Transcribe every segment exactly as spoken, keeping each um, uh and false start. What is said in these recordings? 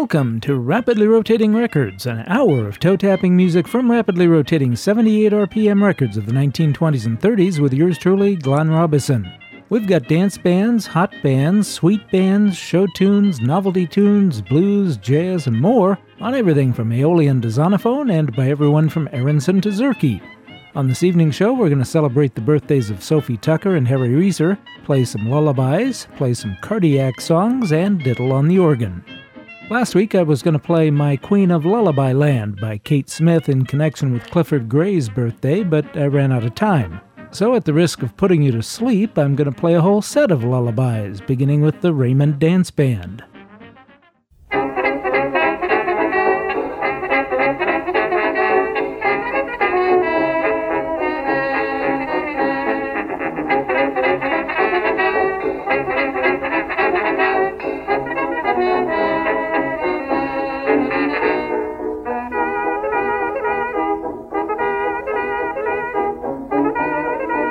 Welcome to Rapidly Rotating Records, an hour of toe-tapping music from rapidly rotating seventy-eight R P M records of the nineteen twenties and thirties with yours truly, Glenn Robison. We've got dance bands, hot bands, sweet bands, show tunes, novelty tunes, blues, jazz, and more on everything from Aeolian to Zonophone and by everyone from Aronson to Zurke. On this evening's show, we're going to celebrate the birthdays of Sophie Tucker and Harry Reeser, play some lullabies, play some cardiac songs, and diddle on the organ. Last week, I was going to play My Queen of Lullaby Land by Kate Smith in connection with Clifford Gray's birthday, but I ran out of time. So at the risk of putting you to sleep, I'm going to play a whole set of lullabies, beginning with the Raymond Dance Band.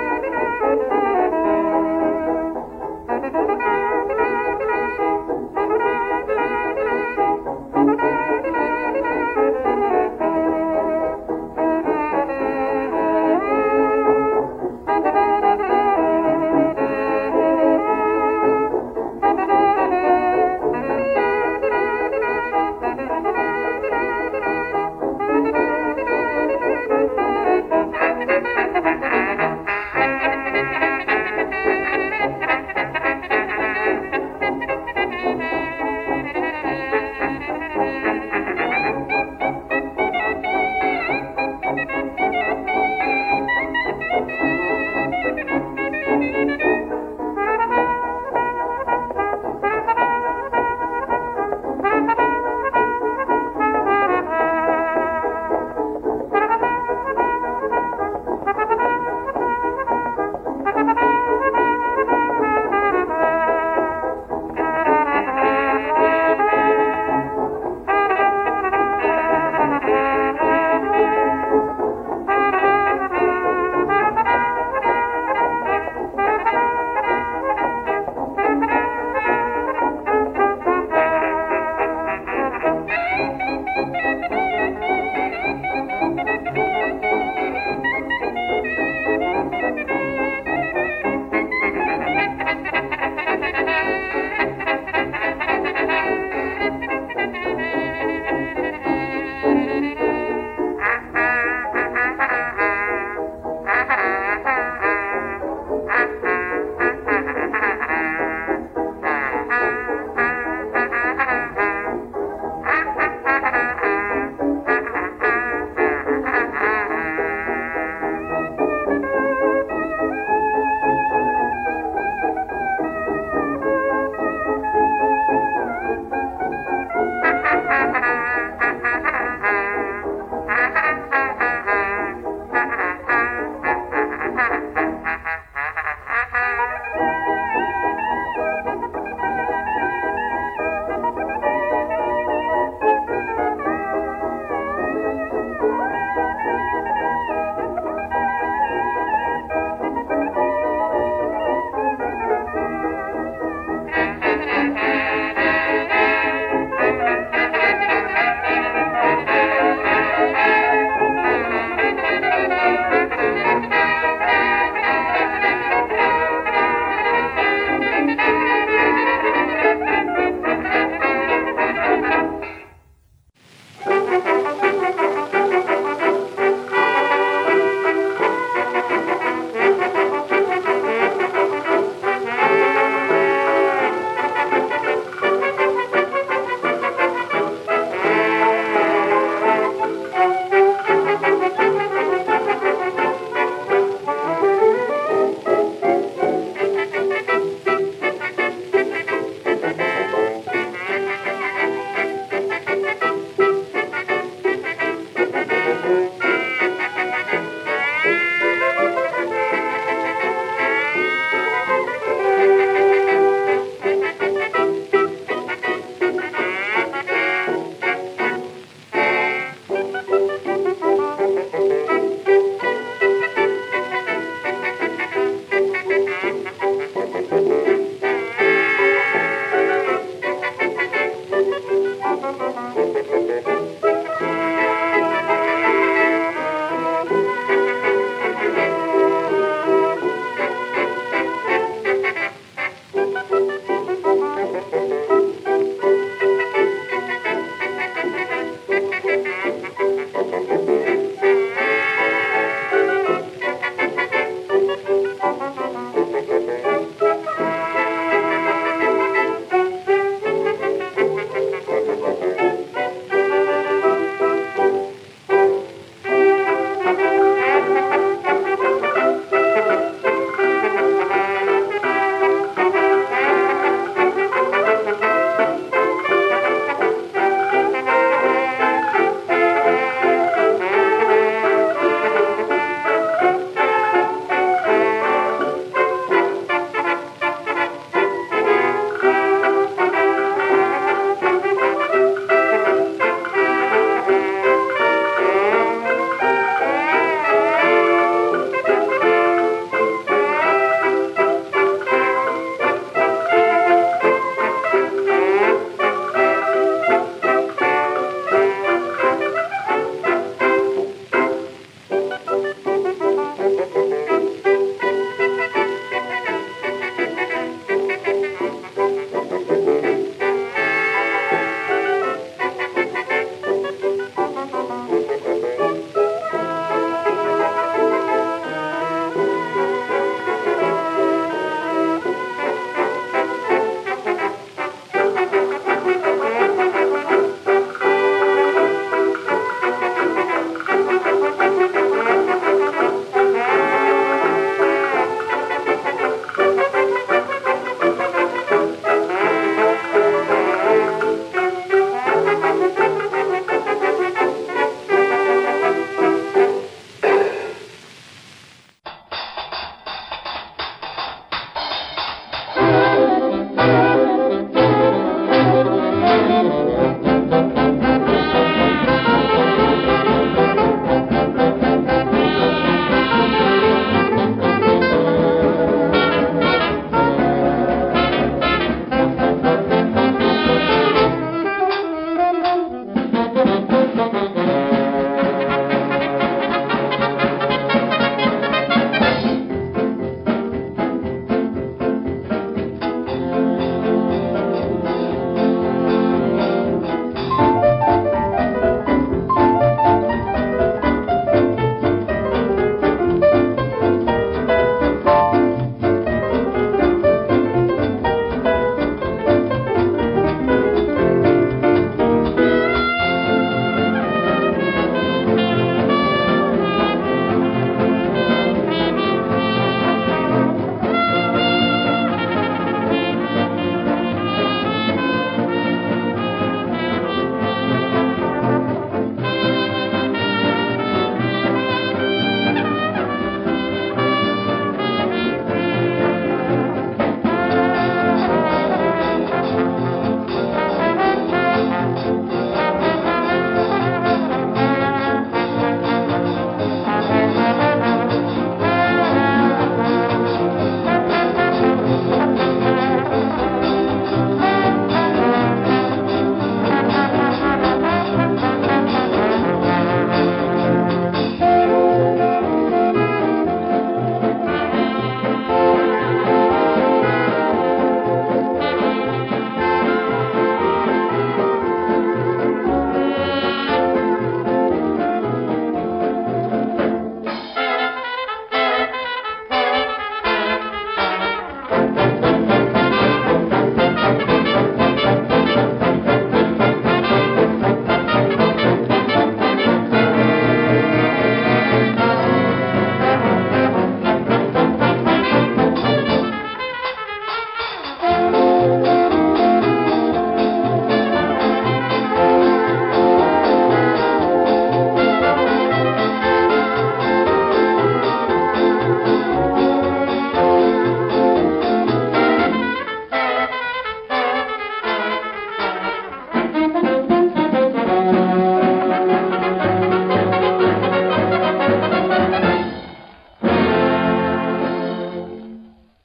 Thank you.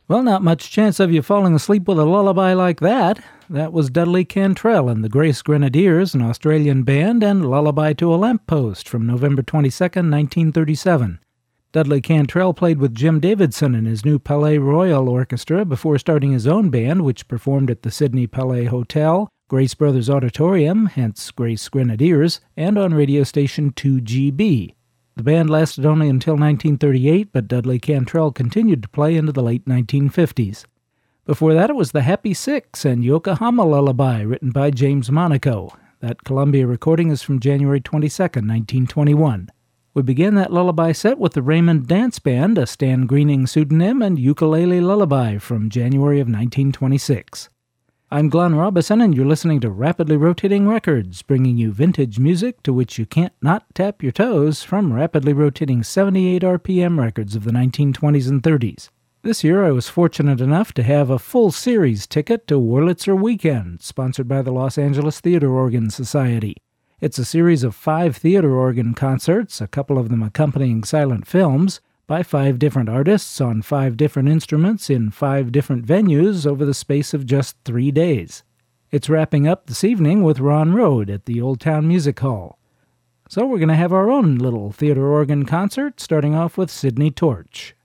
Well, not much chance of you falling asleep with a lullaby like that. That was Dudley Cantrell and the Grace Grenadiers, an Australian band, and Lullaby to a Lamppost from November twenty-second, nineteen thirty-seven. Dudley Cantrell played with Jim Davidson in his new Palais Royal Orchestra before starting his own band, which performed at the Sydney Palais Hotel, Grace Brothers Auditorium, hence Grace Grenadiers, and on radio station two G B. The band lasted only until nineteen thirty-eight, but Dudley Cantrell continued to play into the late nineteen fifties. Before that, it was the Happy Six and Yokohama Lullaby, written by James Monaco. That Columbia recording is from January twenty-second, nineteen twenty-one. We began that lullaby set with the Raymond Dance Band, a Stan Greening pseudonym, and Ukulele Lullaby from January of nineteen twenty-six. I'm Glenn Robison, and you're listening to Rapidly Rotating Records, bringing you vintage music to which you can't not tap your toes from rapidly rotating seventy-eight R P M records of the nineteen twenties and thirties. This year I was fortunate enough to have a full series ticket to Wurlitzer Weekend, sponsored by the Los Angeles Theater Organ Society. It's a series of five theater organ concerts, a couple of them accompanying silent films, by five different artists on five different instruments in five different venues over the space of just three days. It's wrapping up this evening with Ron Rode at the Old Town Music Hall. So we're going to have our own little theater organ concert, starting off with Sidney Torch.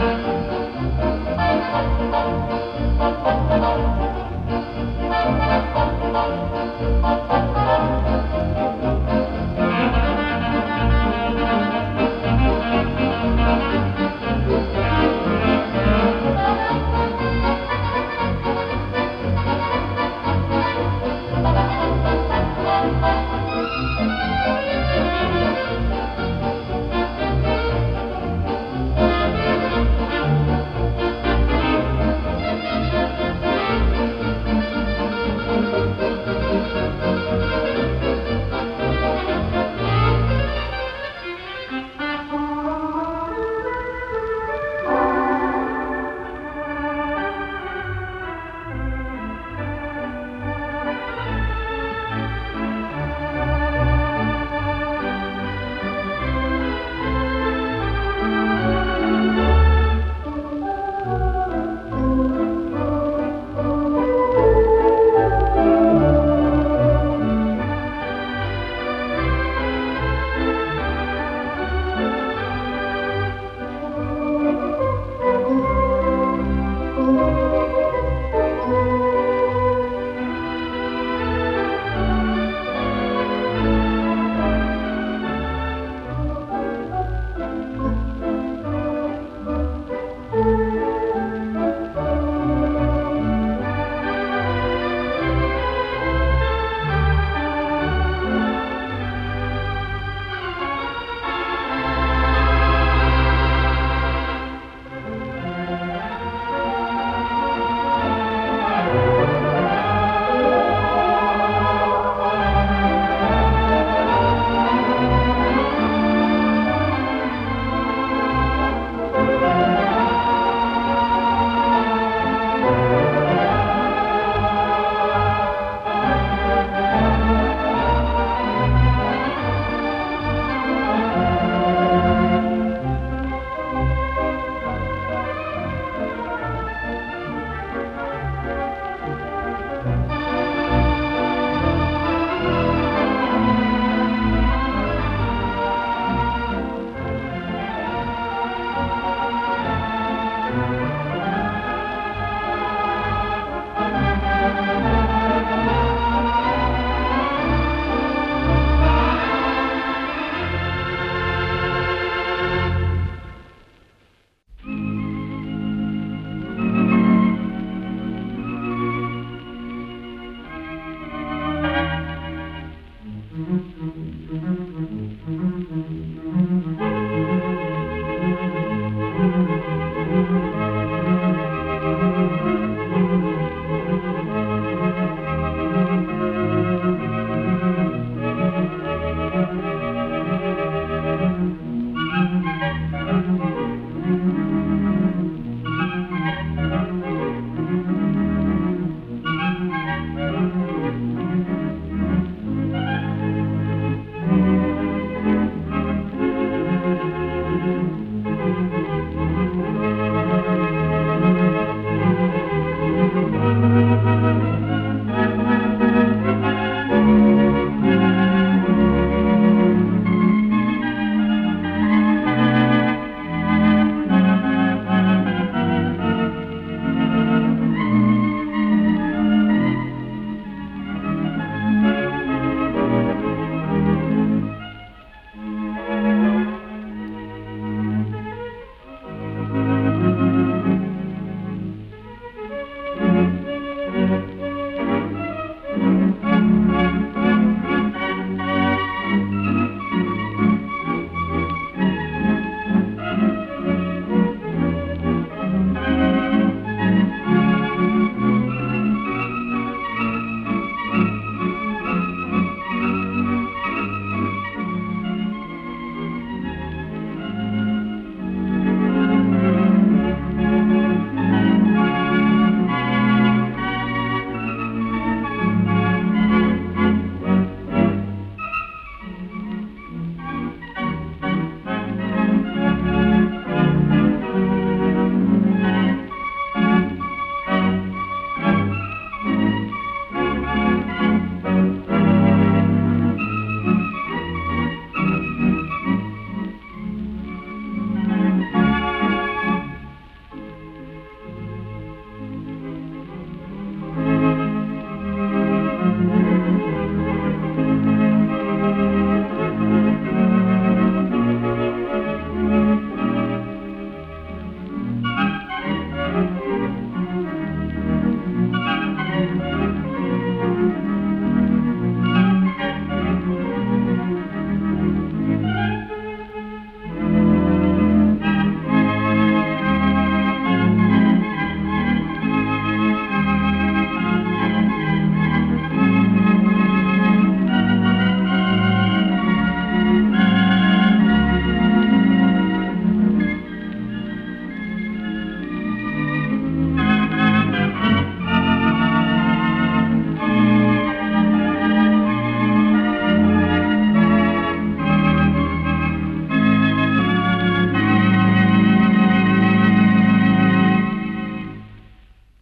Thank you.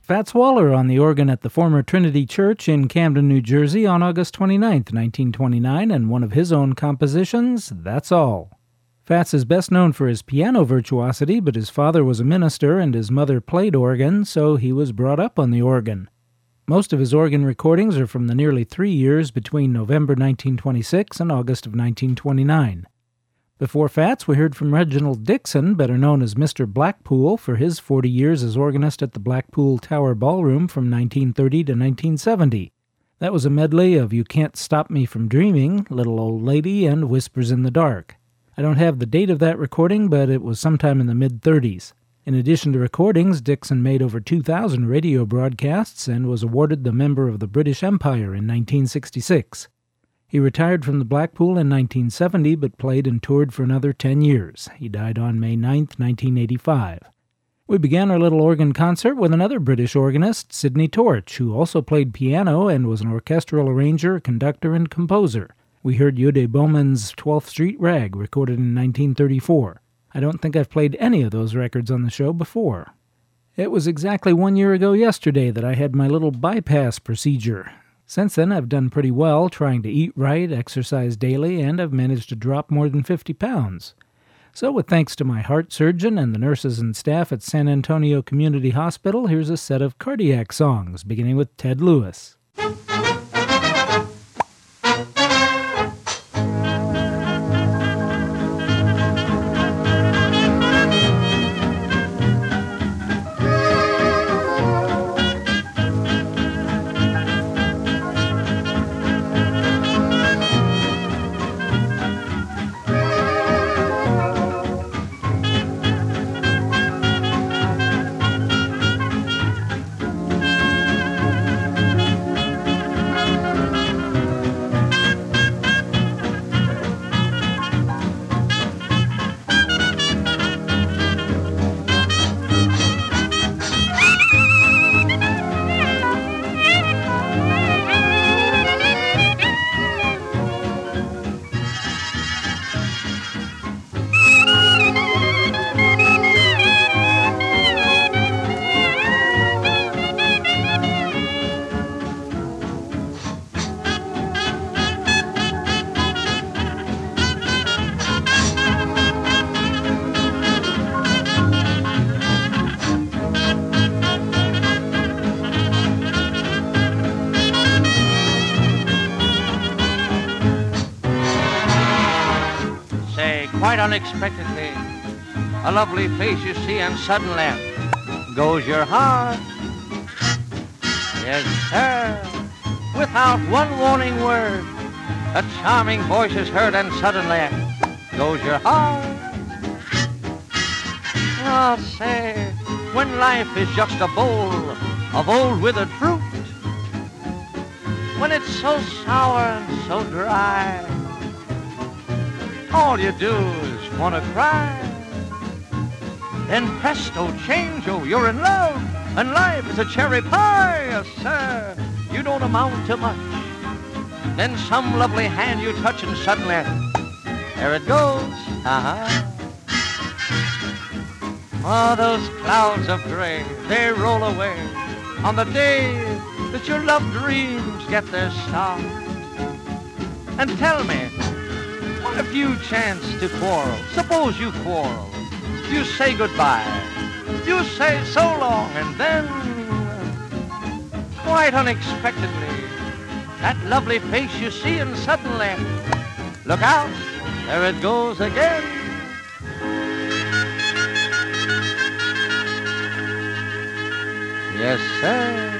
Fats Waller on the organ at the former Trinity Church in Camden, New Jersey on August twenty-ninth, nineteen twenty-nine, and one of his own compositions, That's All. Fats is best known for his piano virtuosity, but his father was a minister and his mother played organ, so he was brought up on the organ. Most of his organ recordings are from the nearly three years between November nineteen twenty-six and August of nineteen twenty-nine. Before Fats, we heard from Reginald Dixon, better known as Mister Blackpool, for his forty years as organist at the Blackpool Tower Ballroom from nineteen thirty to nineteen seventy. That was a medley of You Can't Stop Me From Dreaming, Little Old Lady, and Whispers in the Dark. I don't have the date of that recording, but it was sometime in the mid-thirties. In addition to recordings, Dixon made over two thousand radio broadcasts and was awarded the Member of the British Empire in nineteen sixty-six. He retired from the Blackpool in nineteen seventy, but played and toured for another ten years. He died on May ninth, nineteen eighty-five. We began our little organ concert with another British organist, Sidney Torch, who also played piano and was an orchestral arranger, conductor, and composer. We heard Ude Bowman's twelfth Street Rag, recorded in nineteen thirty-four. I don't think I've played any of those records on the show before. It was exactly one year ago yesterday that I had my little bypass procedure. Since then, I've done pretty well, trying to eat right, exercise daily, and I've managed to drop more than fifty pounds. So with thanks to my heart surgeon and the nurses and staff at San Antonio Community Hospital, here's a set of cardiac songs, beginning with Ted Lewis. Quite unexpectedly, a lovely face you see, and suddenly goes your heart. Yes, sir. Without one warning word, a charming voice is heard, and suddenly goes your heart. Oh, say, when life is just a bowl of old withered fruit, when it's so sour and so dry, all you do is want to cry. Then presto, change-o, you're in love, and life is a cherry pie, yes, sir. You don't amount to much. Then some lovely hand you touch, and suddenly, there it goes, uh-huh. Oh, those clouds of gray, they roll away on the day that your love dreams get their start. And tell me, what if you chance to quarrel? Suppose you quarrel. You say goodbye. You say so long, and then, quite unexpectedly, that lovely face you see, and suddenly, look out, there it goes again. Yes, sir.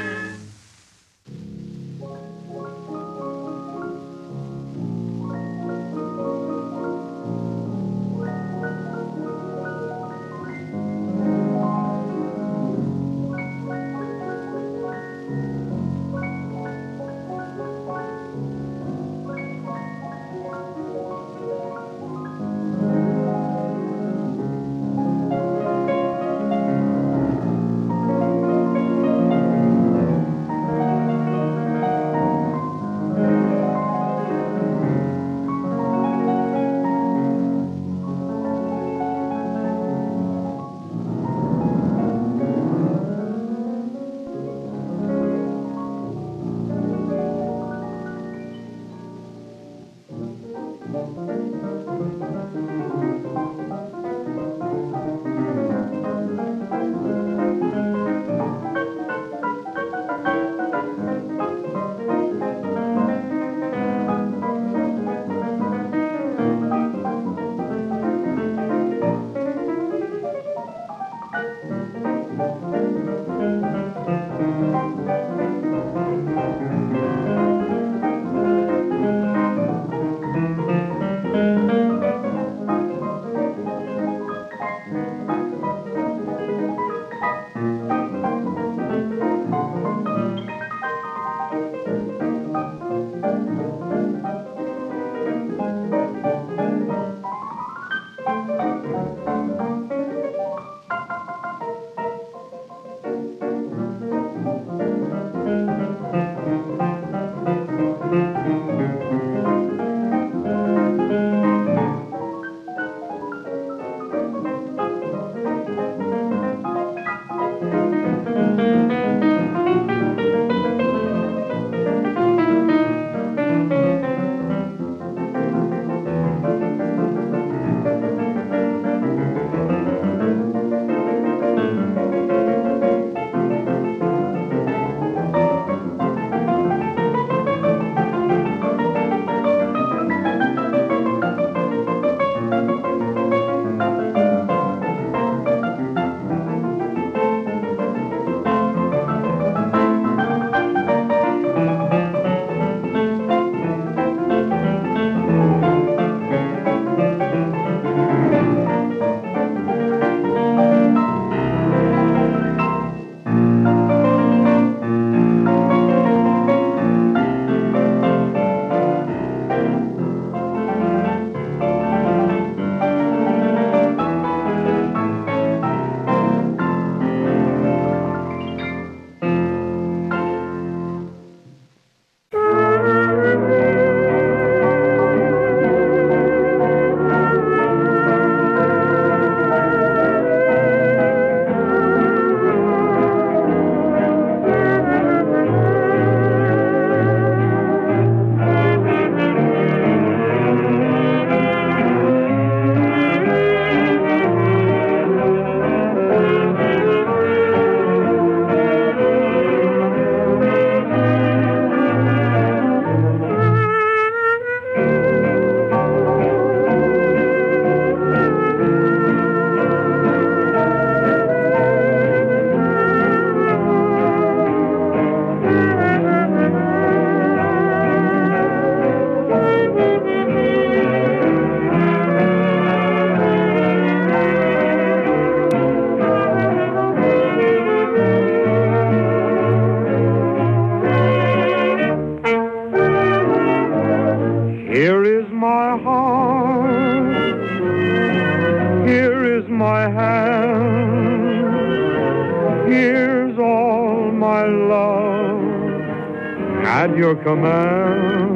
at your command.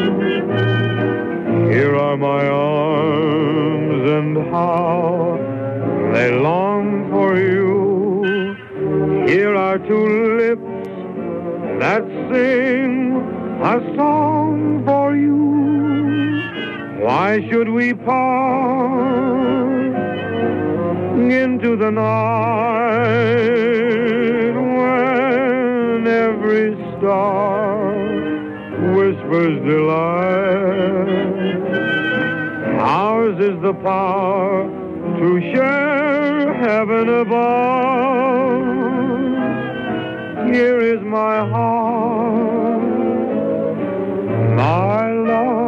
Here are my arms, and how they long for you. Here are two lips that sing a song for you. Why should we part into the night when every star whispers delight? Ours is the power to share heaven above. Here is my heart, my love.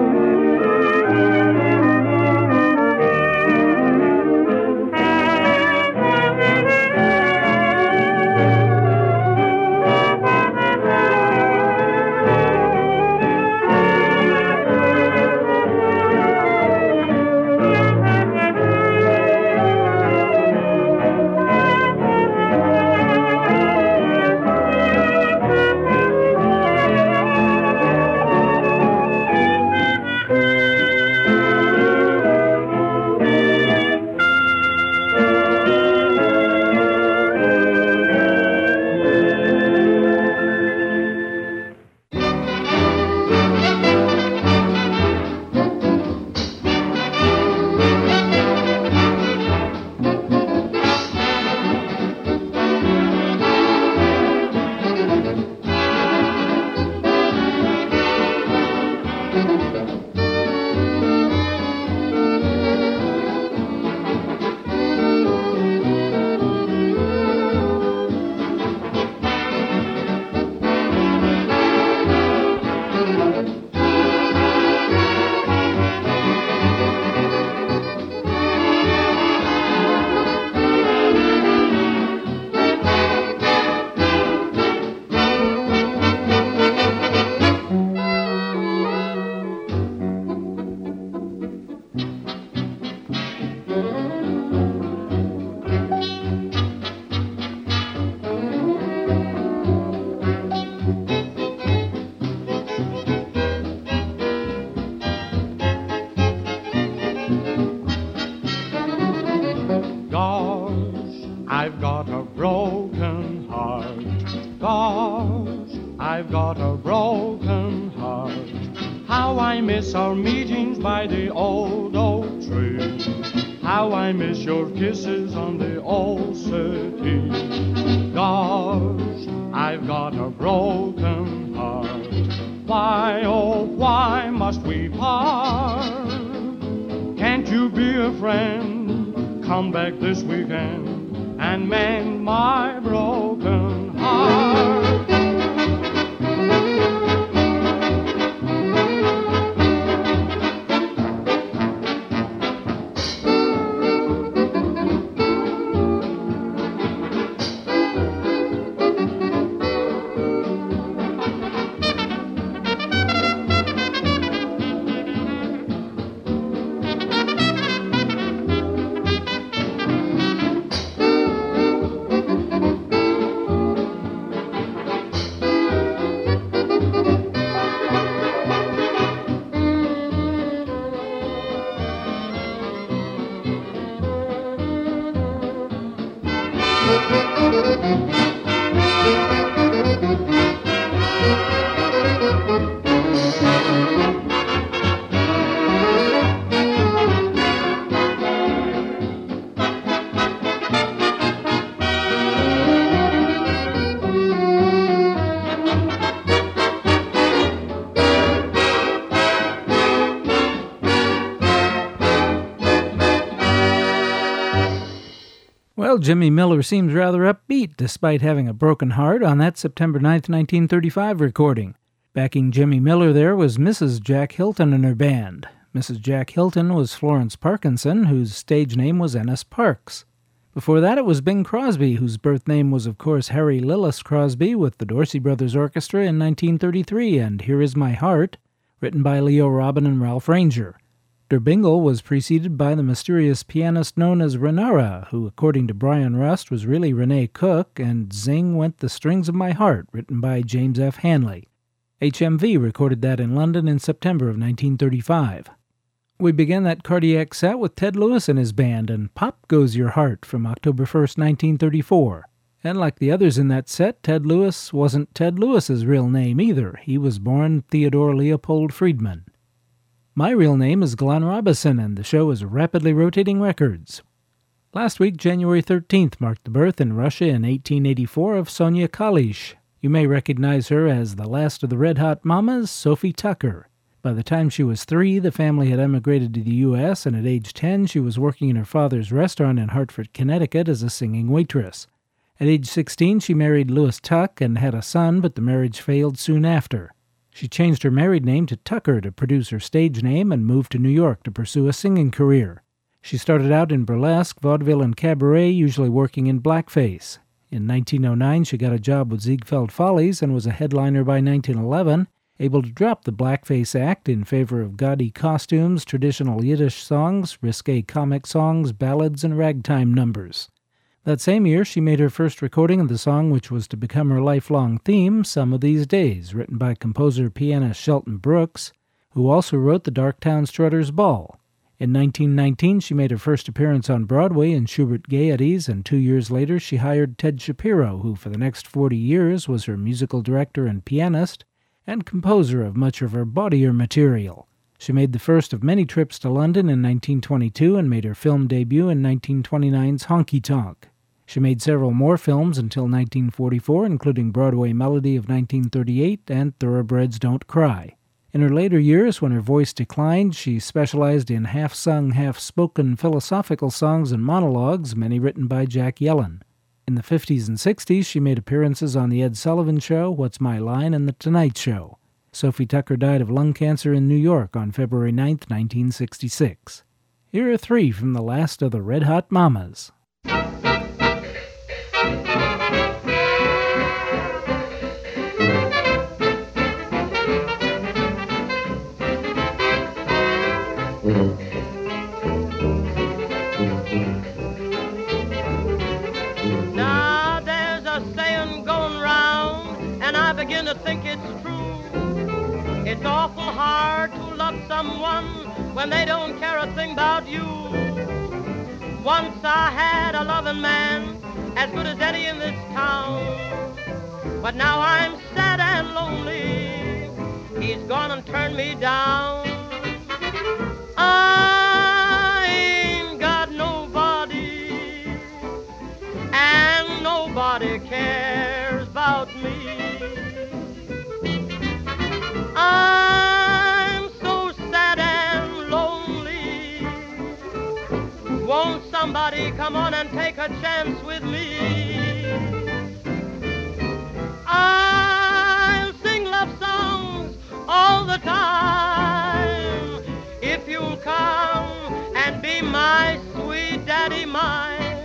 Our meetings by the old oak tree. How I miss your kisses on the old settee. Gosh, I've got a broken heart. Why, oh, why must we part? Can't you be a friend? Come back this weekend and mend my broken heart. Well, Jimmy Miller seems rather upbeat despite having a broken heart on that September ninth, nineteen thirty-five recording. Backing Jimmy Miller there was Missus Jack Hilton and her band. Missus Jack Hilton was Florence Parkinson, whose stage name was Ennis Parks. Before that, it was Bing Crosby, whose birth name was, of course, Harry Lillis Crosby with the Dorsey Brothers Orchestra in nineteen thirty-three, and Here Is My Heart, written by Leo Robin and Ralph Ranger. Der Bingle was preceded by the mysterious pianist known as Renara, who, according to Brian Rust, was really Renee Cook, and Zing Went the Strings of My Heart, written by James F. Hanley. H M V recorded that in London in September of nineteen thirty-five. We began that cardiac set with Ted Lewis and his band and Pop Goes Your Heart from October first, nineteen thirty-four. And like the others in that set, Ted Lewis wasn't Ted Lewis's real name either. He was born Theodore Leopold Friedman. My real name is Glenn Robison, and the show is Rapidly Rotating Records. Last week, January thirteenth, marked the birth in Russia in eighteen eighty-four of Sonia Kalish. You may recognize her as the last of the Red Hot Mamas, Sophie Tucker. By the time she was three, the family had emigrated to the U S, and at age ten, she was working in her father's restaurant in Hartford, Connecticut as a singing waitress. At age sixteen, she married Louis Tuck and had a son, but the marriage failed soon after. She changed her married name to Tucker to produce her stage name and moved to New York to pursue a singing career. She started out in burlesque, vaudeville, and cabaret, usually working in blackface. In nineteen oh nine, she got a job with Ziegfeld Follies and was a headliner by nineteen eleven, able to drop the blackface act in favor of gaudy costumes, traditional Yiddish songs, risque comic songs, ballads, and ragtime numbers. That same year, she made her first recording of the song which was to become her lifelong theme, Some of These Days, written by composer-pianist Shelton Brooks, who also wrote the Darktown Strutters Ball. In nineteen nineteen, she made her first appearance on Broadway in Schubert Gaieties, and two years later she hired Ted Shapiro, who for the next forty years was her musical director and pianist, and composer of much of her bawdier material. She made the first of many trips to London in nineteen twenty-two and made her film debut in nineteen twenty-nine's Honky Tonk. She made several more films until nineteen forty-four, including Broadway Melody of nineteen thirty-eight and Thoroughbreds Don't Cry. In her later years, when her voice declined, she specialized in half-sung, half-spoken philosophical songs and monologues, many written by Jack Yellen. In the fifties and sixties, she made appearances on The Ed Sullivan Show, What's My Line, and The Tonight Show. Sophie Tucker died of lung cancer in New York on February ninth, nineteen sixty-six. Here are three from the last of the Red Hot Mamas. Now there's a saying going round, and I begin to think it's true. It's awful hard to love someone when they don't care a thing about you. Once I had a loving man, as good as any in this town, but now I'm sad and lonely. He's gone and turned me down. I ain't got nobody, and nobody cares about me. I'm so sad and lonely. Won't somebody come on and take a chance with me? I'll sing love songs all the time if you'll come and be my sweet daddy mine.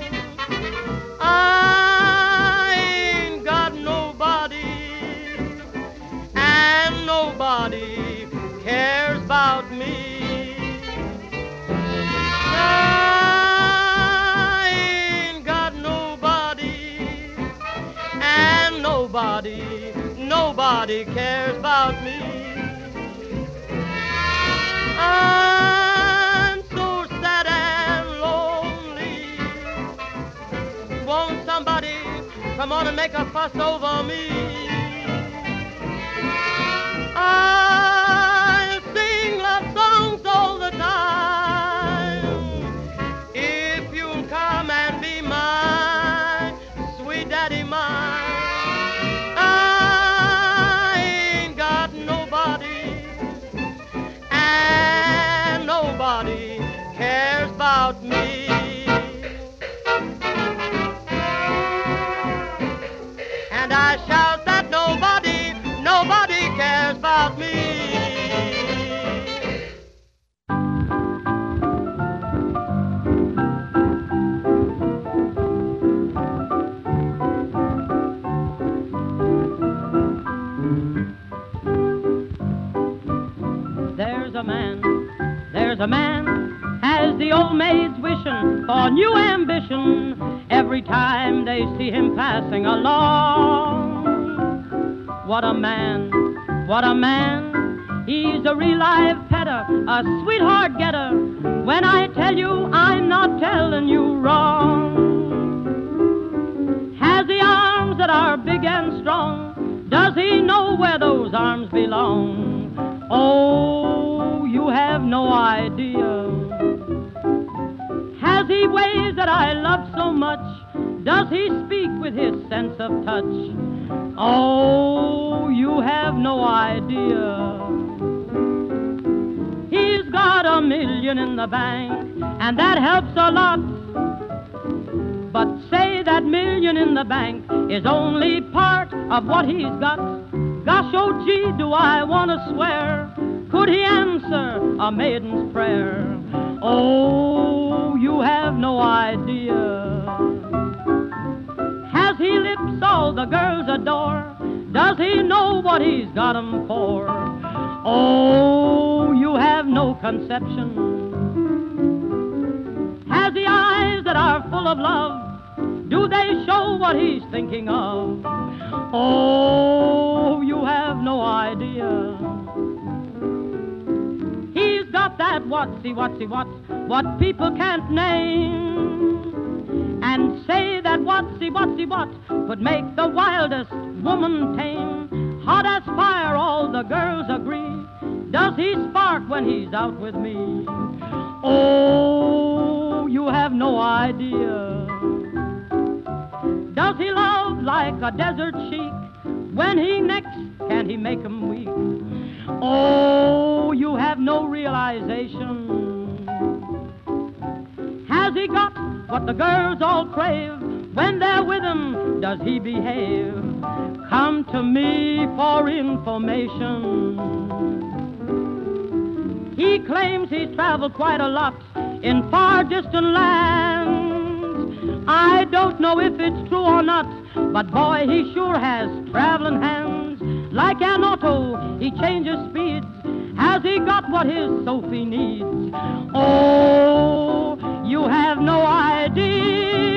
I ain't got nobody, and nobody cares about me. I ain't got nobody, and nobody, nobody cares about me. I'm so sad and lonely. Won't somebody come on and make a fuss over me? I'll sing love songs all the time if you'll come and be my sweet daddy mine. I ain't got nobody, and nobody cares about me. And I shout that nobody, nobody cares about me. There's a man, there's a man, has the old maids wishing for new ambition every time they see him passing along. What a man, What a man, he's a real live petter, a sweetheart getter. When I tell you, I'm not telling you wrong. Has he arms that are big and strong? Does he know where those arms belong? Oh, you have no idea. Has he ways that I love so much? Does he speak with his sense of touch? Oh, you have no idea. He's got a million in the bank, and that helps a lot. But say that million in the bank is only part of what he's got. Gosh, oh gee, do I want to swear, could he answer a maiden's prayer? Oh, you have no idea. Has he lips all the girls adore? Does he know what he's got 'em for? Oh, you have no conception. Has he eyes that are full of love? Do they show what he's thinking of? Oh, you have no idea. He's got that whatsy, whatsy, what, what people can't name. And say that whatsy, whatsy, what could make the wildest woman tame. Hot as fire, all the girls agree. Does he spark when he's out with me? Oh, you have no idea. Does he love like a desert sheik? When he necks, can he make 'em weak? Oh, you have no realization. Has he got what the girls all crave? When they're with him, does he behave? Come to me for information. He claims he's traveled quite a lot in far distant lands. I don't know if it's true or not, but boy, he sure has traveling hands. Like an auto, he changes speeds. Has he got what his Sophie needs? Oh, you have no idea.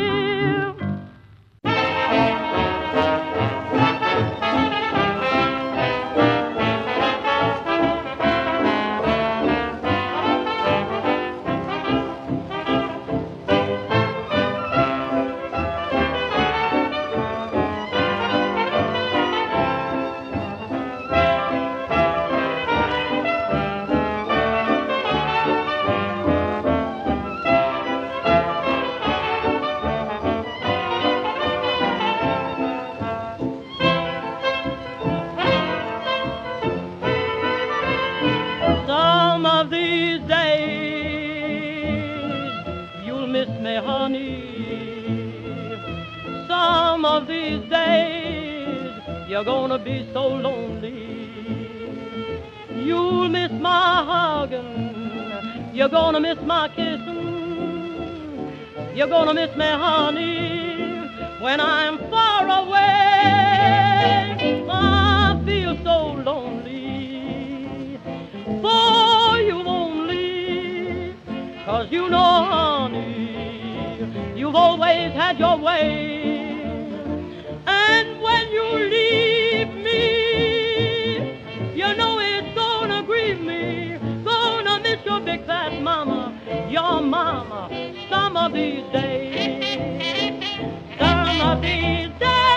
You're gonna be so lonely. You'll miss my hugging. You're gonna miss my kissing. You're gonna miss me, honey, when I'm far away. I feel so lonely for you only. 'Cause you know, honey, you've always had your way. And when you leave me, you know it's gonna grieve me. Gonna miss your big fat mama, your mama, some of these days. Some of these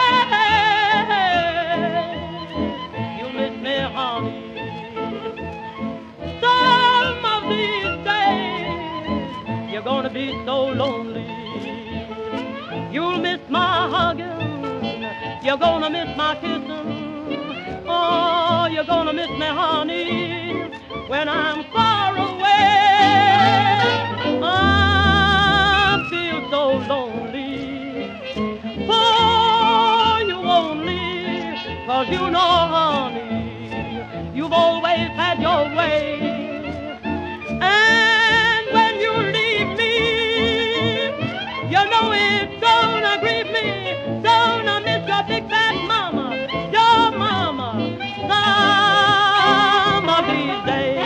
days, you miss me, honey. Some of these days, you're gonna be so lonely. You'll miss my hugging. You're gonna miss my kissing. Oh, you're gonna miss me, honey, when I'm far away. I feel so lonely for you only. 'Cause you know, honey, you've always had your way. And when you leave me, you know it's gonna grieve me. Gonna miss your big fat mama, your mama, some of these days.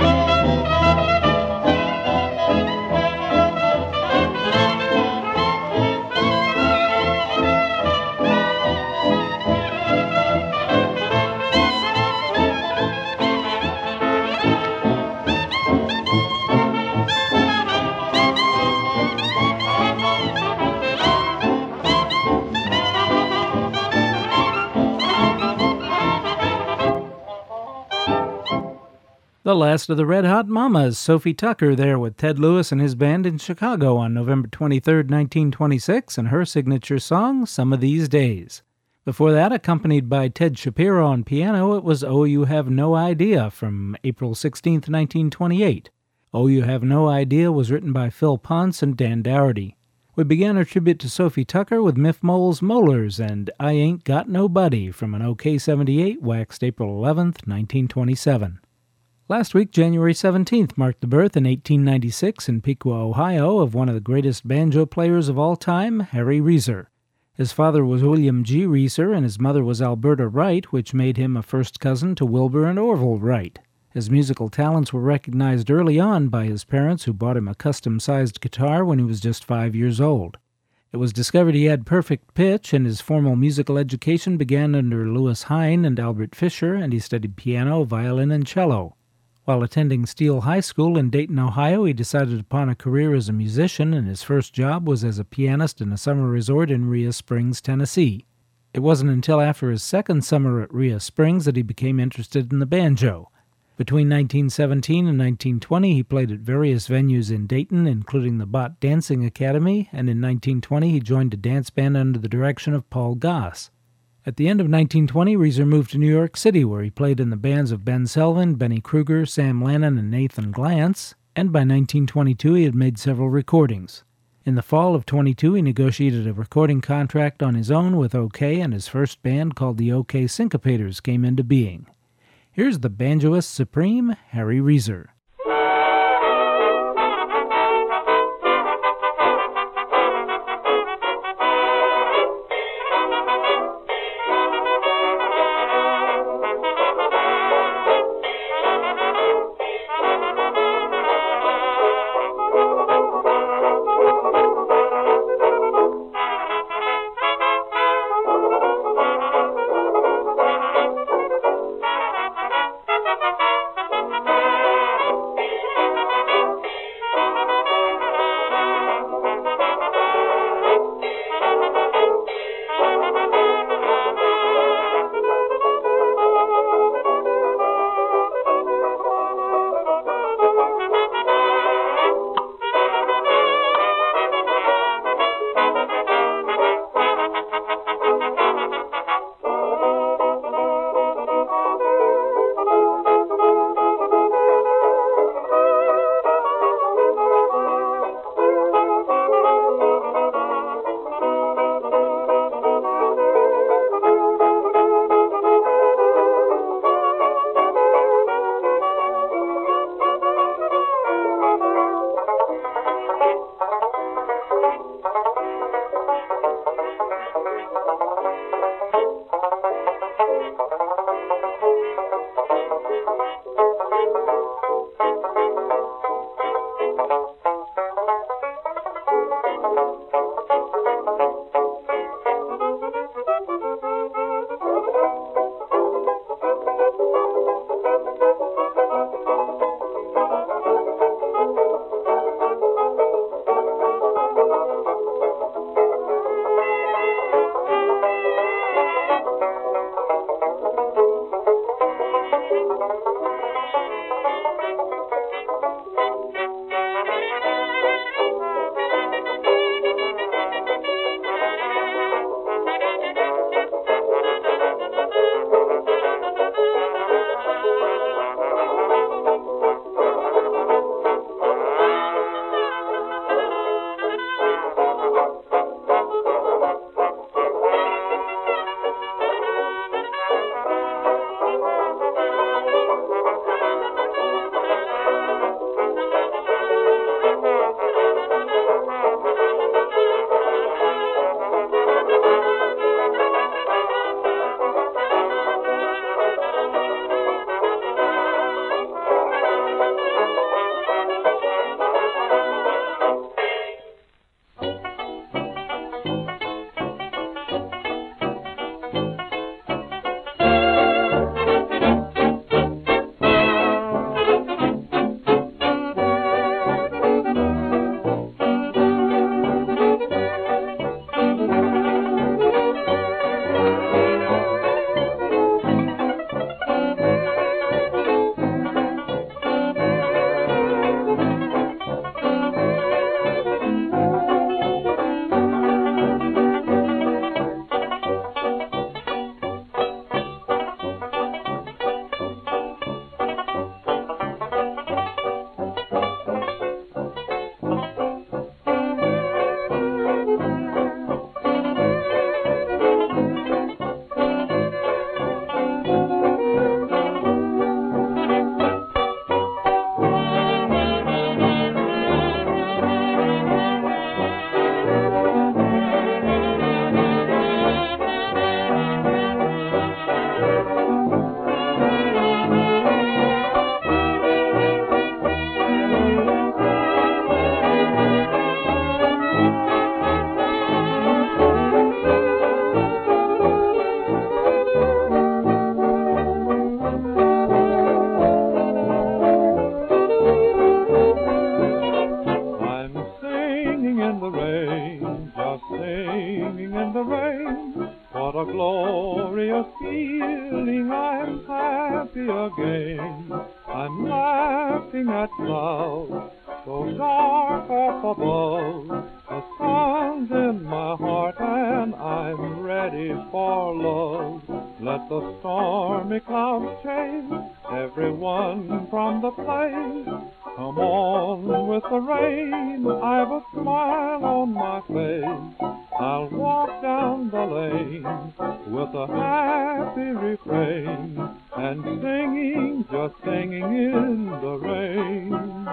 The last of the Red Hot Mamas, Sophie Tucker, there with Ted Lewis and his band in Chicago on November twenty-third, nineteen twenty-six, and her signature song, Some of These Days. Before that, accompanied by Ted Shapiro on piano, it was Oh You Have No Idea from April sixteenth, nineteen twenty-eight. Oh You Have No Idea was written by Phil Ponce and Dan Dougherty. We began our tribute to Sophie Tucker with Miff Mole's Molars and I Ain't Got Nobody from an OK seventy-eight, waxed April eleventh, nineteen twenty-seven. Last week, January seventeenth, marked the birth in eighteen ninety-six in Piqua, Ohio, of one of the greatest banjo players of all time, Harry Reser. His father was William G. Reser, and his mother was Alberta Wright, which made him a first cousin to Wilbur and Orville Wright. His musical talents were recognized early on by his parents, who bought him a custom-sized guitar when he was just five years old. It was discovered he had perfect pitch, and his formal musical education began under Louis Hine and Albert Fisher, and he studied piano, violin, and cello. While attending Steele High School in Dayton, Ohio, he decided upon a career as a musician, and his first job was as a pianist in a summer resort in Rhea Springs, Tennessee. It wasn't until after his second summer at Rhea Springs that he became interested in the banjo. Between nineteen seventeen and nineteen twenty, he played at various venues in Dayton, including the Bott Dancing Academy, and in nineteen twenty he joined a dance band under the direction of Paul Goss. At the end of nineteen twenty, Reser moved to New York City, where he played in the bands of Ben Selvin, Benny Kruger, Sam Lannon, and Nathan Glantz, and by nineteen twenty-two he had made several recordings. In the fall of twenty-two, he negotiated a recording contract on his own with OK, and his first band, called the OK Syncopators, came into being. Here's the banjoist supreme, Harry Reser. rain. What a glorious feeling, I'm happy again. I'm laughing at clouds so dark up above. The sun's in my heart and I'm ready for love. Let the stormy clouds chase everyone from the place. Come on with the rain, I've a smile on my face. I'll walk down the lane with a happy refrain, and singing, just singing in the rain.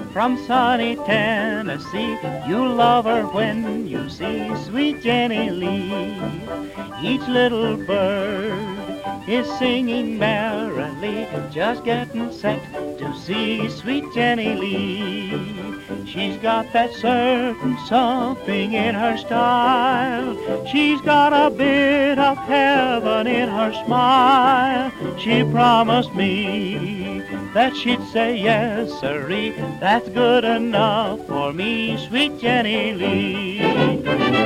from sunny Tennessee. You'll love her when you see sweet Jenny Lee. Each little bird is singing merrily, just getting set to see sweet Jenny Lee. She's got that certain something in her style. She's got a bit of heaven in her smile. She promised me that she'd say yes, sirree. That's good enough for me, sweet Jenny Lee.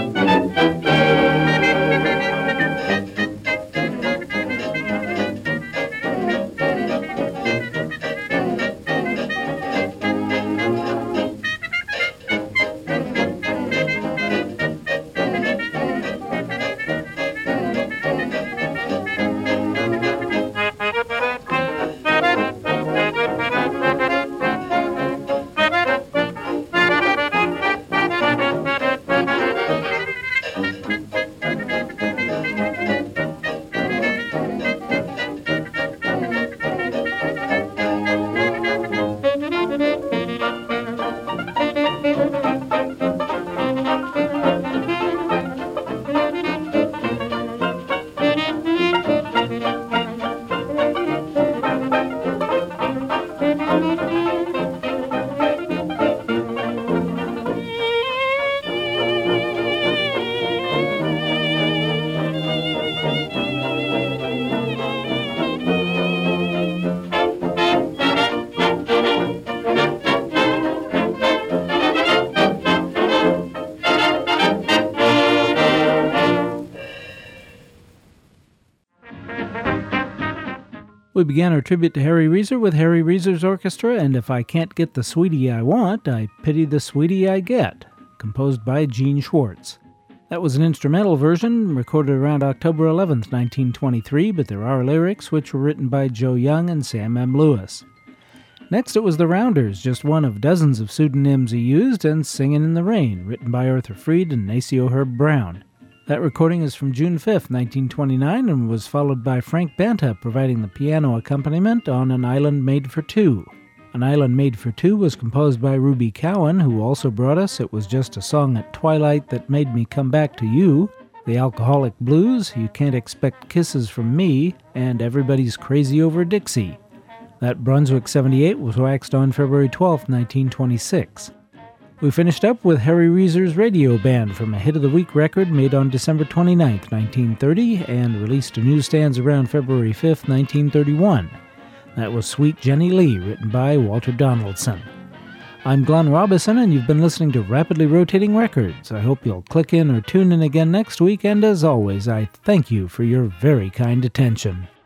We began our tribute to Harry Reeser with Harry Reeser's Orchestra, and If I Can't Get the Sweetie I Want, I Pity the Sweetie I Get, composed by Gene Schwartz. That was an instrumental version, recorded around October eleventh, nineteen twenty-three, but there are lyrics which were written by Joe Young and Sam M. Lewis. Next it was The Rounders, just one of dozens of pseudonyms he used, and Singin' in the Rain, written by Arthur Freed and Nacio Herb Brown. That recording is from June fifth, nineteen twenty-nine, and was followed by Frank Banta providing the piano accompaniment on An Island Made for Two. An Island Made for Two was composed by Ruby Cowan, who also brought us It Was Just a Song at Twilight That Made Me Come Back to You, The Alcoholic Blues, You Can't Expect Kisses from Me, and Everybody's Crazy Over Dixie. That Brunswick seventy-eight was waxed on February twelfth, nineteen twenty-six. We finished up with Harry Reeser's Radio Band from a Hit of the Week record made on December twenty-ninth, nineteen thirty, and released to newsstands around February fifth, nineteen thirty-one. That was Sweet Jenny Lee, written by Walter Donaldson. I'm Glenn Robison, and you've been listening to Rapidly Rotating Records. I hope you'll click in or tune in again next week, and as always, I thank you for your very kind attention.